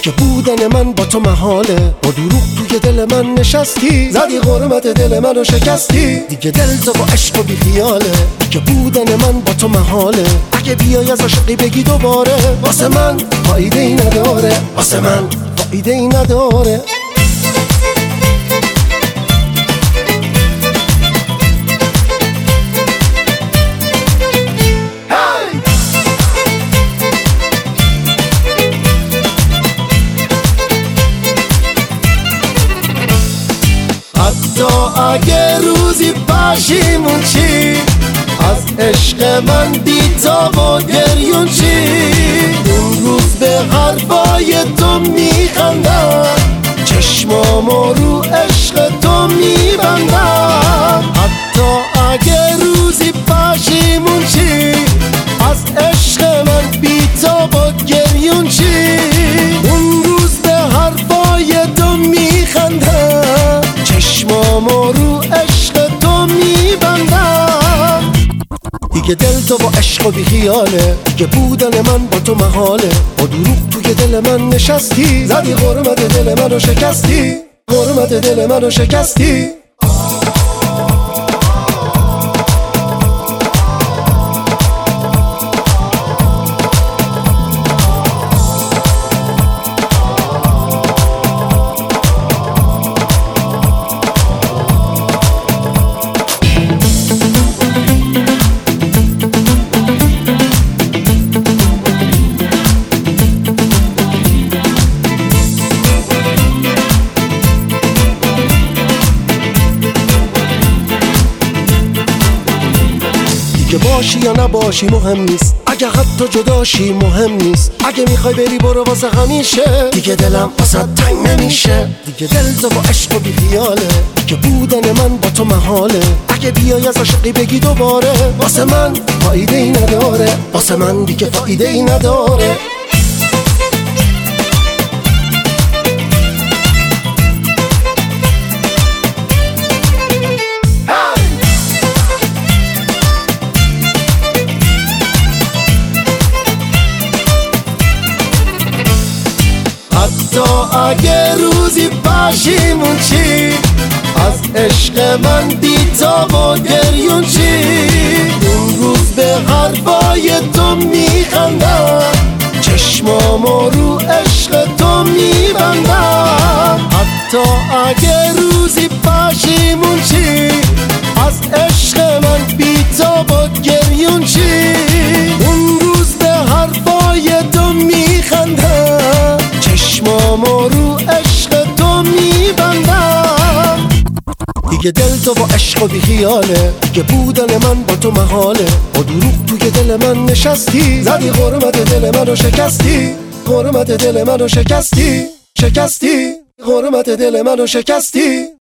دیگه بودن من با تو محاله. با دروغ توی دل من نشستی، زدی غرمت دل منو شکستی. دیگه دل تو با عشق و بی خیاله، دیگه بودن من با تو محاله. اگه بیای از عاشقی بگی دوباره، واسه من فایده ای نداره، واسه من فایده ای نداره. حتی اگه روزی پشیمون چی، از عشق من بی تاب و گریون چی، اون روز به حرفای تو میخندم، چشمامو رو عشق تو میبندم. حتی اگه روزی پشیمون چی، از عشق من بی تاب و گریون چی، اون روز به حرفای تو میخندم، چشمامو رو عشق تو میبندم. دیگه دل تو با عشق و بی خیاله، دیگه بودن من با تو محاله. با دروغ توی دل من نشستی، زدی غرمت دل منو شکستی، غرمت دل منو شکستی. که باشی یا نباشی مهم نیست، اگه حتی جداشی مهم نیست. اگه میخوای بری برو واسه همیشه، دیگه دلم واسه تنگ نمیشه. دیگه دل تو با عشق و بی خیاله، دیگه بودن من با تو محاله. اگه بیای از عاشقی بگی دوباره، واسه من فایده ای نداره، واسه من دیگه فایده ای نداره. حتی اگه روزی پشیمون چی، از عشق من بی تاب و گریون چی، اون روز به حرفای تو میخندم، چشمامو رو عشق تو میبندم. حتی اگه روزی پشیمون چی، از عشق من بی تاب و گریون چی، اون روز به حرفای تو میخندم، چشمامو رو عشق تو میبندم. دیگه دل تو با عشق و بی خیاله، دیگه بودن من با تو محاله. با دروغ توی دل من نشستی، زدی غرمت دل منو شکستی، غرمت دل منو شکستی، شکستی غرمت دل منو شکستی.